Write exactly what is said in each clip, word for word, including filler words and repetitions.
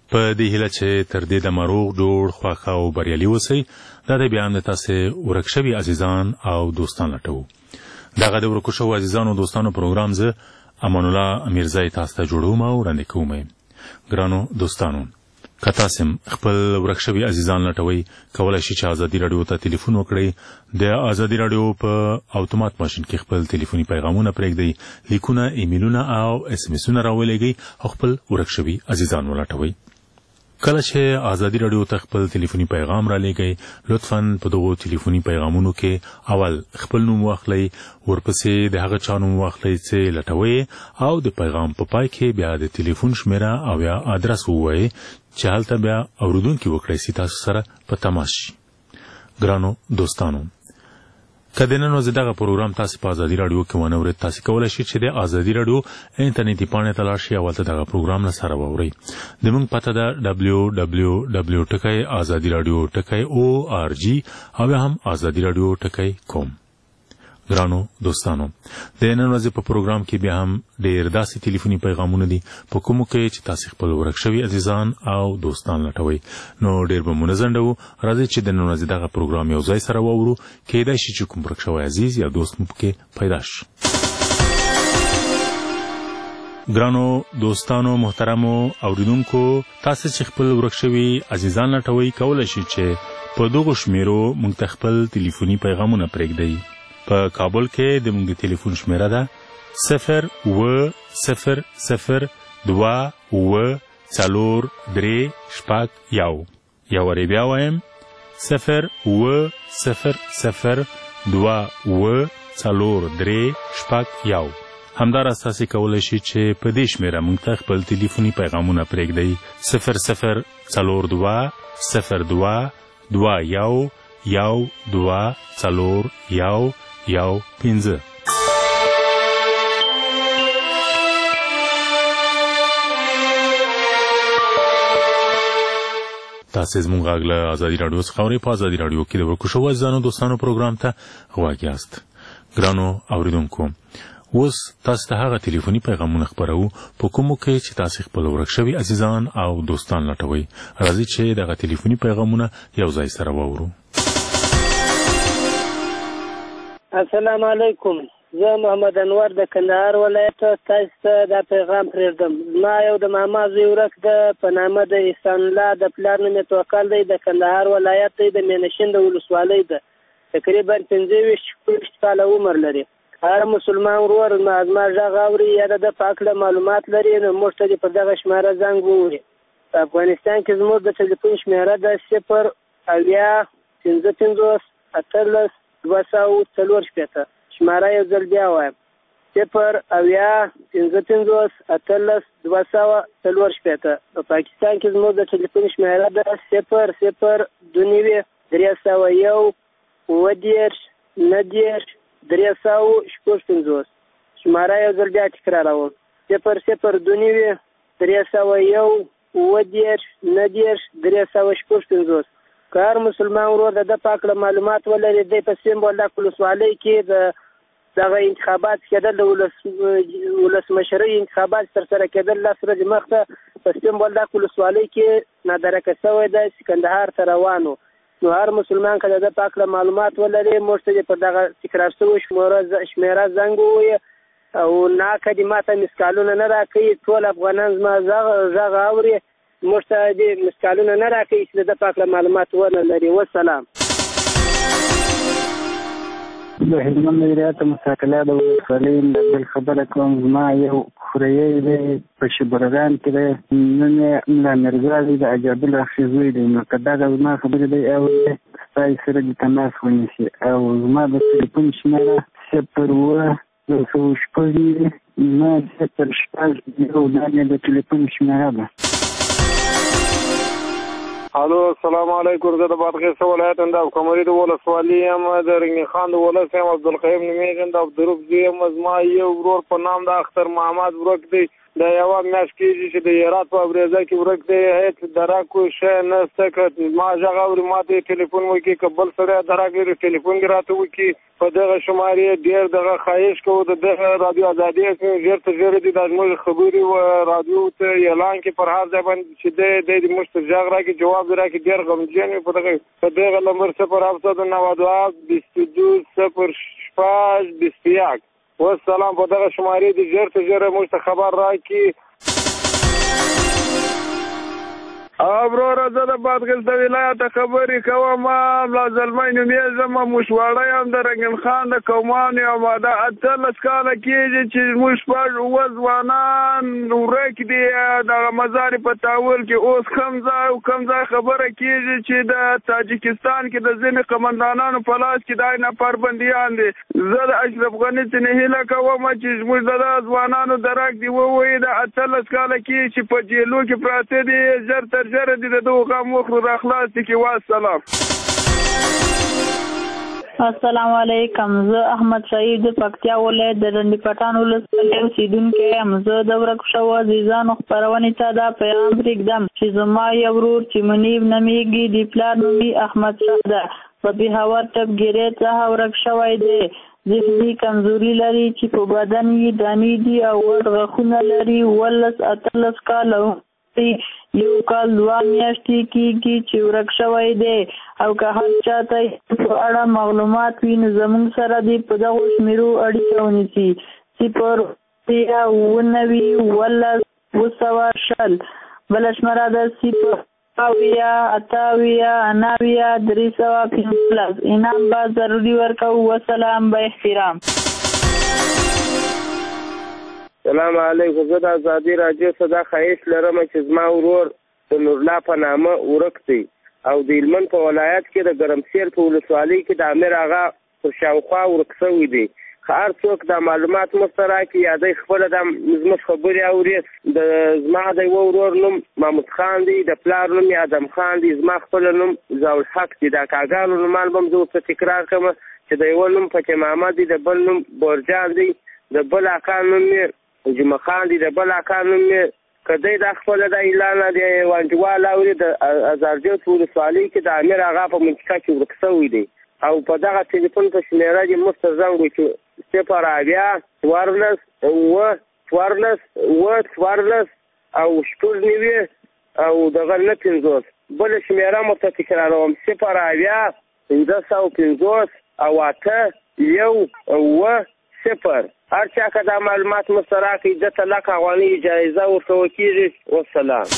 په دې هیله چې تر دې د مروغ جوړ خوښ او بریالي اوسئ. دا د بیان د تاسې ورک شوي عزیزان او دوستان لټوو. دغه د ورکو شوو عزیزانو دوستانو پروګرام زه امان الله میرزای تاسو ته جوړوم او وړاندې کوم. ګرانو دوستانو، که تاسو خپل ورک شوي عزیزان لټوئ، کولی شئ چې ازادي راډیو ته ټلیفون وکړئ. د ازادي راډیو په اتومات ماشین کې خپل ټلیفوني پیغامونه پرېږدئ، لیکونه، ایمیلونه او اس ام اسونه راولېږئ او خپل ورک شوي عزیزان ولټوئ. کله چې ازادي راډیو ته خپل ټلیفوني پیغام را لېږئ، لطفاً په دغو ټلیفوني پیغامونو کې اول خپل نوم واخلئ، ورپسې د هغه چا نوم واخلئ چې لټوئ، او د پیغام په پای کې بیا د ټلیفون شمیره او یا ادرس ووایئ چې هلته بیا اورېدونکي وکړئ چې تاسو سره په تماس شي. ګرانو دوستانو، که د نن ورځې دغه پروګرام تاسو په ازادي راډیو کې ونه اورئ، تاسو کولی شئ چې د ازادي راډیو انټرنیټي پاڼې ته لاړ شئ او هلته دغه پروګرام نه سره واورئ. زموږ پته ده ډبلیو ډبلیو ډبلیو ټکی ازادي راډیو ټکی او آر جي او یا هم ازادي راډیو ټکی کوم. ګرانو دوستانو، د نن ورځې په پروګرام کې بیا هم ډېر داسې ټلیفوني پیغامونه دي په کومو کې چې تاسو خپل ورک شوي عزیزان او دوستان لټوئ. نو ډېر به مو نه ځنډوو، راځئ چې د نن ورځې دغه پروګرام یو ځای سره واورو. کیدای شي چې کوم ورک شوی عزیز یا دوست مو پکې پیدا شي. ګرانو دوستانو، محترمو اوریدونکو، تاسو چې خپل ورک شوي عزیزان لټوئ، کولی شئ چې په دغو شمیرو موږ ته خپل ټلیفوني پیغامونه پرېږدئ. په کابل کې د موږ د ټلیفون شمیره ده صفر اوه صفر صفر دوه اوه څلور درې شپږ یو. یو وارې بیا وایم، صفر اوه صفر صفر دوه اوه څلور درې شپږ یو. همداراز تاسو کولی شئ چې په دې شمیره موږ ته خپل ټلیفوني پیغامونه پرېږدئ. صفر صفر څلور دوه صفر دوه دوه یو یو دوه څلور یو یو پنځه. تاسو زموږ غږ له ازادي راډیو څخه اورئ. په ازادي راډیو کې د ورکو شوو عزیزانو دوستانو پروګرام ته غوږ یاست. ګرانو اوریدونکو، اوس تاسو ته هغه ټلیفوني پیغامونه خپروو په کومو کې چې تاسو خپل ورک شوي عزیزان او دوستان لټوئ. راځئ چې دغه ټلیفوني پیغامونه یو ځای سره واورو. السلام علیکم، زه محمد انور د کندهار ولایت تاسو ته دا پیغام پرېږدم. زما یو د ماما زوی ورک ده، په نامه د احسان الله، د پلار نوم یې توکل دی، د کندهار ولایت دی، د مینشین د ولسوالۍ ده، تقریبا پنځه ویشت شپږ کاله عمر لري. هر مسلمان ورور زما غږ اوري یا د ده په هکله معلومات لري، نو موږ ته دې په دغه شماره زنګ ووهي. په افغانستان کې زموږ د ټلیفون شمېره ده صفر اویا پنځه پنځوس اتلس دوه سوه څلور شپېته. شماره یو ځل بیا وایم، صفر اویا پنځه پنځوس اتلس دوه سوه څلور شپېته. په پاکستان کې زموږ د ټلیفون شمېره ده صفر صفر دوه نوي درې سوه یو اووه دېرش نهه دېرش درې سوه شپږ پنځوس. شماره یو ځل بیا تکراروم، صفر صفر دوه نوي درې سوه یو اووه دېرش نهه دېرش درې سوه شپږ پنځوس. که هر مسلمان ورور د ده په هکله معلومات ولري، دی په سیمبولډک ولسوالۍ کې د دغه انتخابات کېدل، د ولسمشرۍ انتخابات ترسره کېدل لس ورځې مخته په سیمبولډک ولسوالۍ کې نادرکه شوی دی چې کندهار ته روان و. نو هر مسلمان که د ده په هکله معلومات ولري، موږ ته دې په دغه تکرار شوې شمېره زنګ ووایي او ناکه دې ما ته مسکالونه نه راکوي. ټول افغانان زما غږ اوري، موږ ته دې مسکالونه نه راکوي چې د ده په هکله معلومات ونه لري. والسلام. د هلمند ولایت مساکله د ولسوالۍ نه بل خبره کوم. زما یو خوریی دی په شبرغان کې دی، نوم یې ملا میرزا دی، د عجاب الله خښي زوی دی. نو که دغه زما خبرې دی اوري، ستاسو سره دې تماس ونیسي. او زما د ټلیفون شمېره صفر اووه یو سوه شپږ نوي نهه صفر شپږ یو. دا مې د ټلیفون شمېره ده. الو، السلام علیکم. زه د بادغیس ولایت د قمري د ولسوالۍ یم، د رنګین خان د ولس یم، عبدالقیوم نومېږم، د عبدالروف زوی یم. زما یو ورور په نام د اختر محمد ورک دی، د یوه میاشت کېږي چې د هرات په ابریزه کې ورک دی، هېڅ درک شی نشته. که ما غږ اوري ما ته ټلیفون وکړي، که بل سړی درک لري ټلیفون دې راته وکړي. په دغه شمارې ډېر دغه خواهش کوو د دغه رادیو ازادي ژر تر ژره دې دا زموږ خبرې رادیو ته اعلان کړي پر هر ځای باندې چې دی دی دې موږ ته غږ راکړي، جواب دې راکړي. ډېر غمجن وي په دغه په دغه نمبر صفر هفتصد و نود و هفت بیست و دو صفر شپږ بیست و یک. والسلام. په دغه شمارې دې ژر تر ژره موږ ته خبر راکړي. ابراره زه د بادغیس د ولایته خبرې کوم. ملا زلمی نومېږم، موشواړی یم د رنګین خان د قومانو یم. دا اتلس کاله کېږي چې موږ شپږ اووه ځوانان ورک دي دغه مزارې په تاول کې. اوس کوم ځای او کوم ځای خبره کېږي چې د تاجکستان کې د ځینې قمندانانو په لاس کې دا نفر بندیان دي. زه د اشرف غني څخه هیله کوم چې زموږ د ځوانانو درک دي ووایي د اتلس کاله کې چې په جیلو کې پراته دي ژر تر ژره دې د دغو غم وخورو راخلاص دي. کې والسلام. السلام علیکم. زه احمد شهید د پکتیا ولایت د ډنډي پټان ولسوالۍ اوسېدونکی یم. زه د ورک شوو عزیزانو خپرونې ته دا پیغام پرېږدم چې زما یو ورور چې منیب نومیږي د پلار نوم یې احمد شاه ده، په پېښور ټپګیرۍ څخه ورک شوی دی. ذهني کمزوري لري چې په بدن یې دانې دي او غټ غاښونه لري. ولس اتلس کاله یو کال دوه میاشتې کېږي چې ورک شوی دی، او که هر چاته په اړه معلومات وي نو زموږ سره دې په دغو شمېرو اړیکه ونیسي: صفر اووه نوي اوولس اووه سوه شل. بله شمېره ده صفر اویا اته اویا نهه اویا درې سوه پنځلس. انعام به ضروري ورکوو. وسلام. به احترام. سلام علیکم. زه د ازادي راډیو څخه دا خواهش لرم چې زما ورور د نورالله په نامه ورک دی او د هلمند په ولایت کې د ګرمسیر په ولسوالۍ کې د امیر آغا پر شاوخوا ورک شوی دی. که هر څوک دا معلومات موږ ته راکړي یا دی خپله دا زموږ خبرې اوري. د زما د یوه ورور نوم محمود خان دی، د پلار نوم یې ادم خان دی، زما خپله نوم ضیاءالحق دی. دا کاګانو نومان به م زه ورته تکرار کړم چې د یوه نوم فکر محمد دی، د بل نوم بورجان دی، د بل اکا نوم یې جمعه خان دی، د بل اکا نوم یې که دی دا خپله د اعلان د وانجوال اوري د ازارجو په ولسوالۍ کې د امیر آغا په منطقه کې ورک شوی دی. او په دغه ټلیفون په شمېره دې موږ ته زنګ وکړي: صفر اویا څوارلس اووه څوارلس اووه څوارلس او شپږ نوي او دغه نه پنځوس. بله شمېره مو ته تکراروم: صفر اویا پنځه سوه پنځوس او اته یو اووه صفر. هر چا که دا معلومات موږ ته راکړي ده ته لک افغانۍ جایزه ورکول کېږي. والسلام.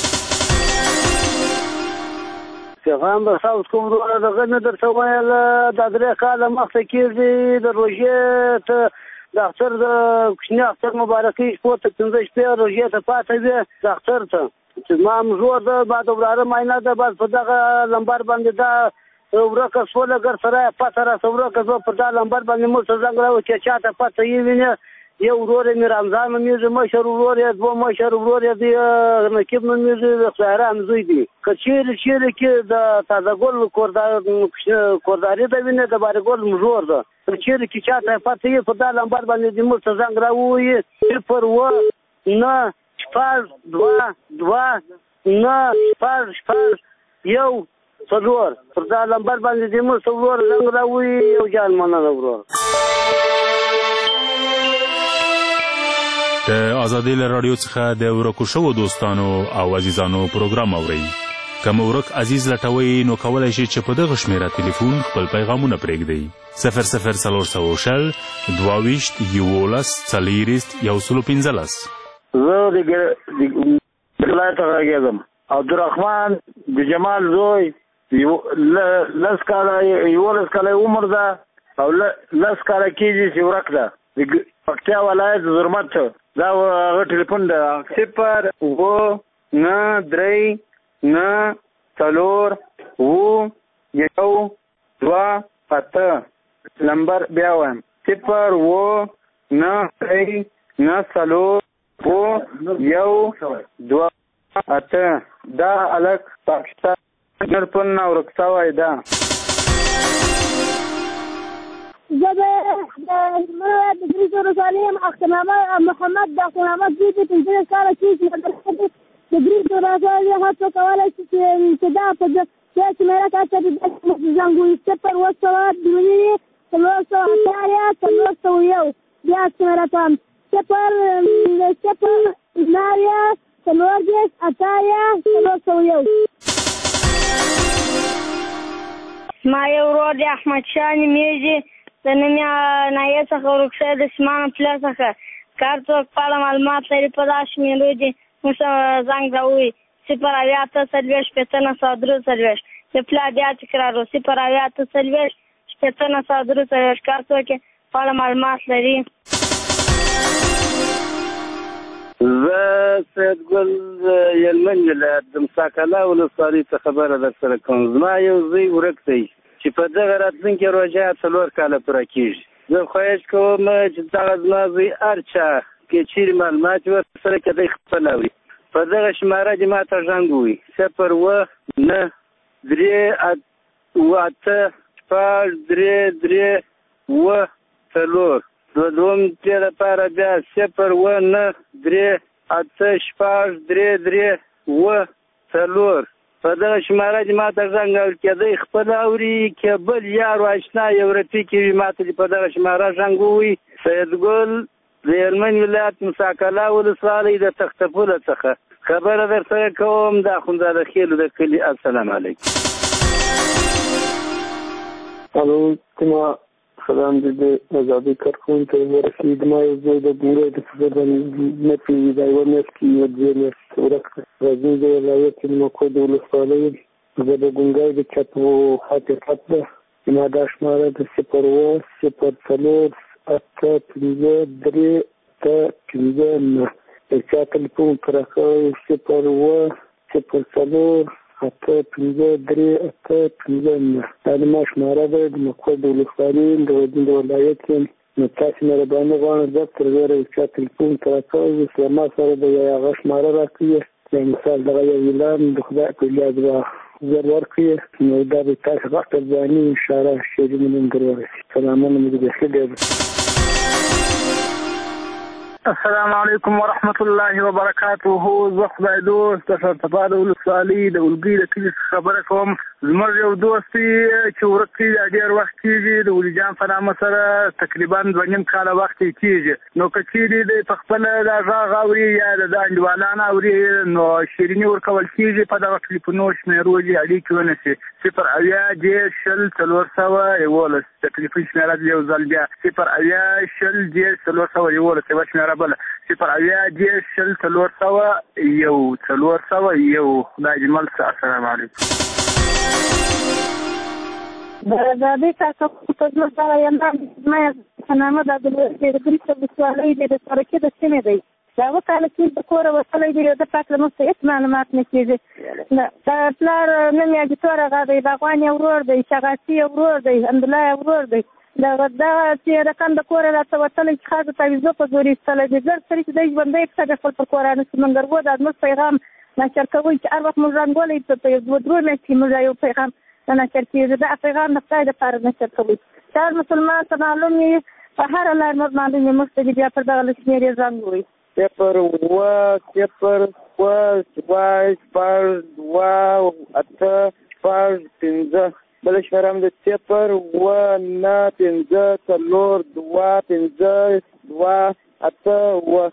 پیغام به صاحب کوم وروره دغه نه درته ویل دا درې کاله مخته کېږي د روژې ته د اختر د کوچني اختر مبارکۍ شپو ته پنځه شپې روژې ته پاته وې د اختر ته چې زما مزور ده ما د وراره معاینه ده بعد په دغه لمبر باندې دا ورکه شوله ګر سره پته راسه ورکه زه په دا لمبر باندې موږ ته زنګ راوړي چې چاته پته یې وینې. یو ورور یې مې رمضان نومېږي، مشر ورور یې دوه مشر ورور یې د نقیب نومېږي، د خدایرحم زوی دی. که چیرې چیرې کې د تازه ګل کورداري ده وینې د بارګل مزور ده. که چیرې کې چاته پته یې په دا لمبر باندې دې موږ ته زنګ راووایي: صفر اووه نه شپږ دوه دوه نه شپږ شپږ یو څلور. پر دا لمبر باندې دې موږ ته ورور زنګ راووایي. یو جان مننه ورور. د ازادي رادیو څخه د ورکو شوو دوستانو او عزیزانو پروګرام اورئ. که مو ورک عزیز لټوئ نو کولی شئ چې په دغه شمېره ټلیفون خپل پیغامونه پرېږدئ: صفر صفر څلور سوه شل دوه ویشت یولس څلېرویشت یو سلو پنځلس. زه د ولایت څخه راغېږم. عبدالرحمن د جمال زوی، لس کاله یولس کاله عمر ده او لس کاله کېږي چې ورک ده. د پکتیا ولایت زرمت دا هغه ټلیفون ده: صفر اووه نه درې نه څلور اووه یو دوه اته. نمبر بیا وایم: صفر اووه نه درې نه څلور اووه یو دوه اته. دا هلک پاکستان ټلیفون نه ورک شوی ده. زه د هلمند د ګریز ولسوالۍ یم. اخترنامه محمد د اخترنامه دوی د پنځلس کاله کېږي د ګریز ولسوالۍ هر څوک کولی شي چې دا په دې شمېره کې د زنګوي صفر اوه سوه دوه څلور سوه اتیا څلور سوه یو بیا شمېره کوم صفر صفر نهه څلور دېرش اتیا څلور سوه یو. ما یو ورور دی احمدشاه نومېږي. د نوم یې نایې څخه ورک شوی د سیمان پله څخه. که هر څوک په اړه معلومات لري په دغه شمېرو دي موږ ته زنګ راووایي. صفر اویا اته څلوېښت شپېته نه سوه درې څلوېښت. د پله بیا تکرار و صفر اویا اته څلوېښت شپېته نه سوه درې څلوېښت. که هر څوک یې په اړه معلومات لري. زه سیدګل د هلمند ولایت د مساکله ولسوالۍ څخه خبره در سره کوم. زما یو زوی ورک دی چې په دغه راتلونکي روژه څلور کاله پوره کېږي. زه خواهش کوم چې دغه زما زوی هر چا که چیرې معلومات ورسره کېدی خپل اوري په دغه شماره دې ما ته غږ ووایي صفر اوه نه درې اوه اته شپږ درې درې اوه څلور. د دوهم ځای لپاره بیا صفر اوه نه درې اته شپږ درې درې اوه څلور. په دغه شماره دې ما ته غږ اوري کېدی خپل اوري که بل یار و اشنا یو رفیق وي ما ته دې په دغه شماره غږ ووایي. سیدګل د هلمند ولایت مساکله ولسوالۍ د تختپوله څخه خبره در سره کوم. د اخندزاده خیلو د کلي. السلام علیکم. الو زما سلام دې د ازادۍ کارکوونکي ته ورسېد. ما یو ځای د ګونګی د سفر نه پېږي دا یوه میاشت کې یوه دوې میاشتې ورک راځي. د ولایت نیمکو د ولسوالۍ زه د ګونګی د چتو حقیقت ده. زما دا شماره د صفر اوه صفر څلور اته پنځه درې اته پنځه نه. د چا تلیفون پراخه صفر اوه صفر څلور اته پنځه درې اته پنځه نه. دا زما شماره ده د مقر د ولسوالۍ د ولایت یم. نو تاسې مهرباني غواړم زه تر زیاره د چا تلیفون پراخه اوس له ما سره د هغه شماره راکړي. یا مثال دغه یو اعلان د خدای په لیاد به زر ورکړي نو دا به تاسې غږ ته ځواني اشاره شیرین نومګر ورسي. سلامونه مې د بخیر ډېر. السلام علیکم ورحمت الله وبرکاته. زه خدای دوست د سرتپا د ولسوالۍ د الګي د کلي څخه خبره کوم. زموږ یو دوست دی چې ورک دی دا ډېر وخت کېږي. د ولي جان په نامه سره تقریبا دوه نیم کاله وخت یې کېږي. نو که چیرې دی په خپله دا غږ اوري یا د ده انډیوالان اوري نو شیریني ورکول کېږي په دغه ټلیفونو شمېرو دې اړیکې ونیسي. صفر اویا دېرش شل څلور سوه یولس. د ټلیفون شمېره دې یو ځل بیا صفر اویا شل دېرش څلور سوه یولس. یوه شمېره بله صفر اویا دېرش شل څلور سوه یو څلور سوه یو. خدای دې مل شه. السلام علیکم. د ازادۍ کارکوونکو خدمت دغه یم. زما په نامه دا د ګریز ولسوالۍ دی د سرکې د سیمې دی. دا اوه کاله کې د کوره وتلی دی. د پاک له موږ ته هېڅ معلومات نه کېږي. د پلار نوم یې اجتور هغه دی. باغوان یې ورور دی. شغاسي یې ورور دی. حمدالله یې ورور دی. دغه دغه چې رقم د کوره راته وتلی چې خاصه تعویضو په زور ایستلی دی. زر سړي چې دی ژوندی پسه د خپل پر کور رانیسي. منګرګو دا زموږ پیغام نشر کوئ چې هر وخت موږ رنګولی په یو دوه درې میاشتې کې موږ یو پیغام نشر کېږي. دا پیغام د خدای دپاره نشر کوئ. چې هر مسلمان ته معلوم وي په هره لار موږ معلوم وي. موږ ته دې بیا پر دغه شمېرې زنګ ووایي. صفر اوه صفر اوه دوه شپږ دوه اته شپږ پنځه. بله شمېره هم د صفر اوه نه پنځه څلور دوه پنځه دوه اته اوه.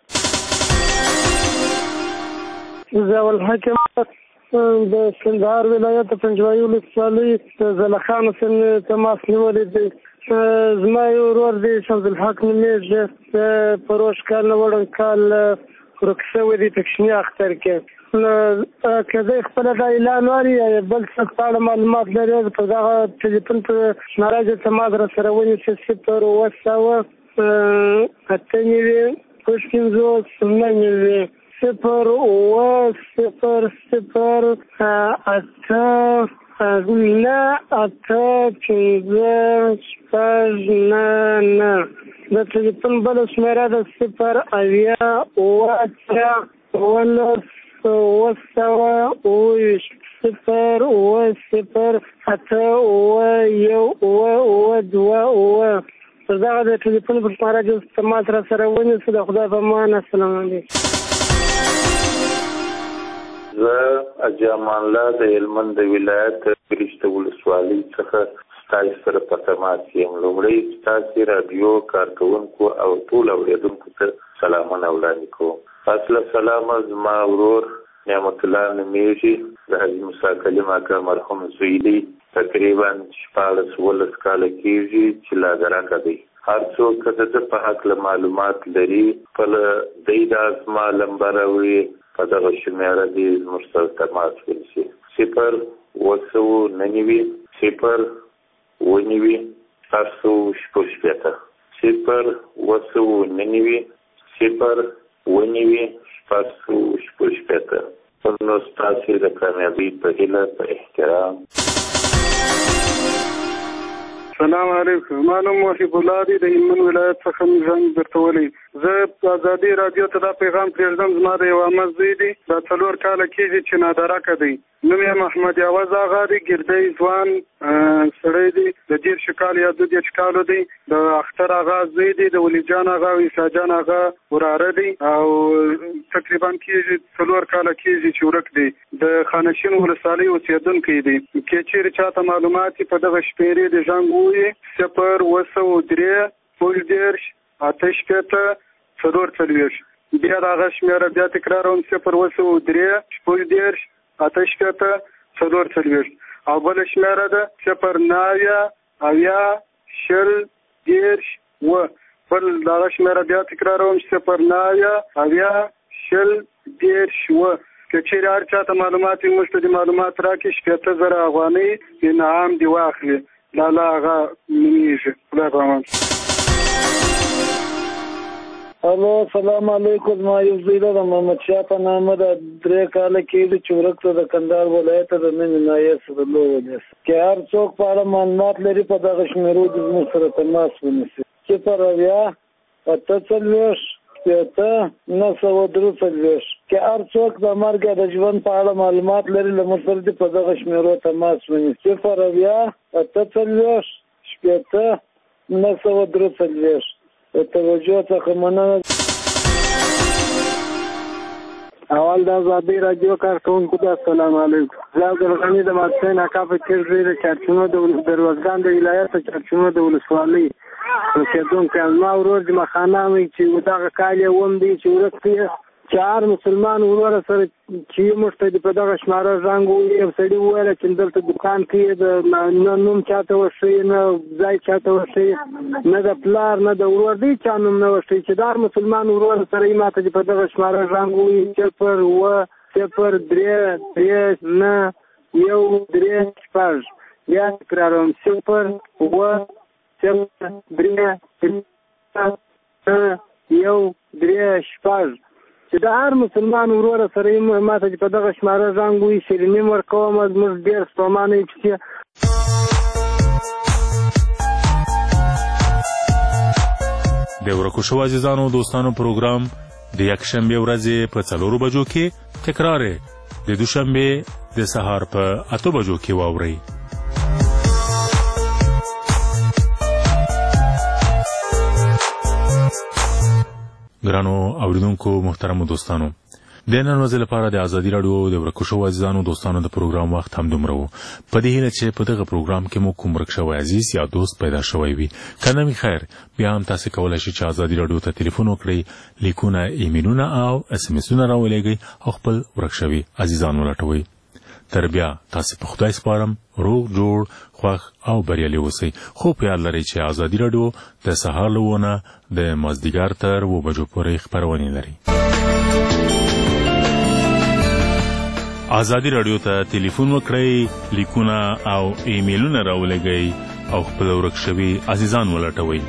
ضیاء الحق د کندهار ولایت د پنجوایي ولسوالۍ د زلخانو سیمې تماس نیولی دی. زما یو ورور دی شمس الحق نومېږي. په روژ کال نه وړاندې کال ورک شوی دی په کوچني اختر کې. نو که دی خپله دا اعلان واري یا بل څه په اړه معلومات لري په دغه ټلیفون په شماره دې تماس را سره ونیسي. صفر اوه سوه اته نوي شپږ پنځوس نهه نوي. صفر اوه صفر صفر اته نه اته پنځه شپږ نه نه. د ټلیفون بله شمېره ده صفر اویا اوه اتیا اوولس اوه سوه اوه ویشت. صفر اوه صفر اته اوه یو اوه اوه دوه اوه. پر دغه د ټلیفون په شماره کې تماس را سره ونیسو. د خدای په امان. السلام علیکم. زه حاجي امان الله د هلمند د ولایت ګرشته ولسوالۍ څخه ستاسو سره په تماس یم. لومړی ستاسو رادیو کارکوونکو او ټول اورېدونکو ته سلامونه وړاندې کوم. اصله سلام زما ورور نعمت الله نومیږي، د حاجي موسی کلیم اکا مرحوم زوی دی. تقریبا شپاړس اوولس کاله کېږي چې لاګرکه دی. هر څوک که د ده په هکله معلومات لري خپله دی د زما لمبه راوړي، په دغه شمېره دې زموږ سره تماس ونیسي. صفر اوه سوه نهه نوي صفر اوه نوي شپږ سوه شپږ شپېته صفر اوه سوه نهه نوي صفر اوه نوي شپږ سوه شپږ شپېته. نو ستاسې د کامیابۍ په هیله په احترام. السلام علیکم. ما نوم محب الله دی، د هلمند ولایت څخه مې زنګ درته ولی. زه په ازادي رادیو ته دا پیغام پرېږدم. زما د یو عمه زوی دی، دا څلور کاله کېږي چې نادرکه دی. نوم یې محمد یاوز آغا دی، ګردی ځوان سړی دی، د دېرشو کالو یا دوه دېرش کالو دی. د اختر آغا زوی دی، د ولی جان آغا او عیسی جان آغا وراره دی، او تقریبا کېږي څلور کاله کېږي چې ورک دی. د خانشین ولسوالۍ اوسېدونکی دی. که چېرې چاته معلومات په دغه شمېرې د زنګ ووایي صفر اوه سوه درې شپږ دېرش اته شپېته څلور څلوېښت. بیا د هغه شمېره بیا تکراروم صفر اوه سوه درې شپږ دېرش اته شپېته څلور څلوېښت. او بله شمېره ده صفر نهه اویا شل دېرش اووه. بل د هغه شمېره بیا تکراروم صفر نهه اویا شل دېرش اووه. که چېرې هر چاته معلومات وي موږ ته د معلومات راکړي. شپېته زره افغانۍ انعام دې واخلي. لالا هغه نومېږي. خدای په امان. الو السلام علیکم. ما یو زوی ده، د محمد شاه په نامه ده. درې کاله کېږي چې ورک ته د کندهار ولایت د مینې نایې سره لو ونیس. که هر څوک په اړه معلومات لري په دغه شمېرو دې زموږ سره تماس ونیسي. صفر اویا اته څلوېښت شپېته نهه سوه درې څلوېښت. که هر څوک د مرګ یا د ژوند په اړه معلومات لري له موږ سره دې په دغه شمېرو تماس ونیسي. صفر اویا اته څلوېښت شپېته نهه سوه درې څلوېښت. د توجه څخه مننه. اول د ازادي رادیو کارکوونکو ته السلام علیکم. زه عبدالغني د ماسپښین اکا په څېر زوی د چارچونو د روزګان د ولایت د چارچونو د ولسوالۍ اوسېدونکی یم. زما ورور جمعه خانه وایي چې دغه کال یې اووم دی چې ورک دی. چې هر مسلمان وروره سره چې موږ ته په دغه شماره زنګ ووایي. یو سړي وویله چې دلته دوکان کې د نه نوم چاته وښیي، نه ځای چاته وښیي، نه د پلار نه د ورور دی چا نوم نه وښیي. چې د هر مسلمان وروره سره یې ما ته په دغه شماره زنګ ووایي. صفر اوه صفر درې درې نهه یو درې شپږ. بیا تکراروم صفر اوه صفر درې نهه یو درې شپږ. چې د هر مسلمان وروره سره یې ما ته په دغه شماره زنګ ووایي. شیریني م ورکوم. زموږ ډېر ستومانه یې پسې. د ورکو شوو عزیزانو دوستانو پروګرام د یکشنبې ورځې په څلورو بجو کې تکرار د دوشنبې د سهار په اتو بجو کې واورئ. ګرانو اوریدونکو محترمو دوستانو، د نن ورځې لپاره د ازادي راډیو د ورکو شوو عزیزانو دوستانو د پروګرام وخت هم دومره و. په دې هیله چې په دغه پروګرام کې مو کوم ورک شوی عزیز یا دوست پیدا شوی وي. که نه وي خیر، بیا هم تاسو کولی شئ چې ازادي راډیو ته ټلیفون وکړئ، لیکونه، ایمیلونه او اس ام اسونه راولېږئ او خپل ورک شوي عزیزان ولټوئ. تر بیا تاسو په خدای سپارم، روغ جوړ خوښ او بریالي اوسئ. خو په یاد لرئ چې ازادي راډیو د سهار له اووه نه د مازدیګر تر اووه بجو پورې خپرونې لري. ازادي راډیو ته ټلیفون وکړئ، لیکونه او ایمیلونه راولېږئ او خپل ورک شوي عزیزان ولټوئ.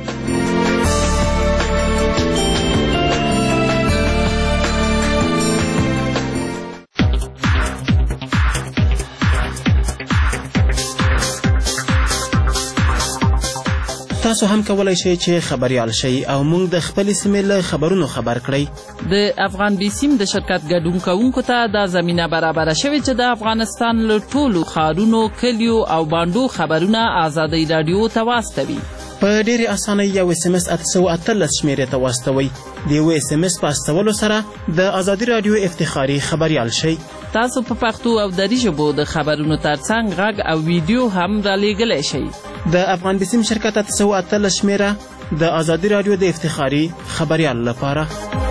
تاسو هم کولای شئ چې خبريال شئ او موږ د خپل سیمې له خبرونو خبر کړئ. د افغان بي سیم د شرکت ګډون کوونکو ته دا زمينه برابره شوې چې د افغانستان له ټولو ښارونو، کلیو او بانډو خبرونه ازادي رادیو ته واستوي. په ډېرې اسانۍ یو اس ام اس اته سوه اتلس شمېرې ته واستوئ. د یوه اس ام اس په استولو سره د ازادي راډیو افتخاري خبریال شئ. تاسو په پښتو او دري ژبو د خبرونو ترڅنګ غږ او ویډیو هم رالیږلی شئ. د افغان بسیم شرکت اته سوه اتلس شمېره د ازادي راډیو د افتخاري خبریال لپاره.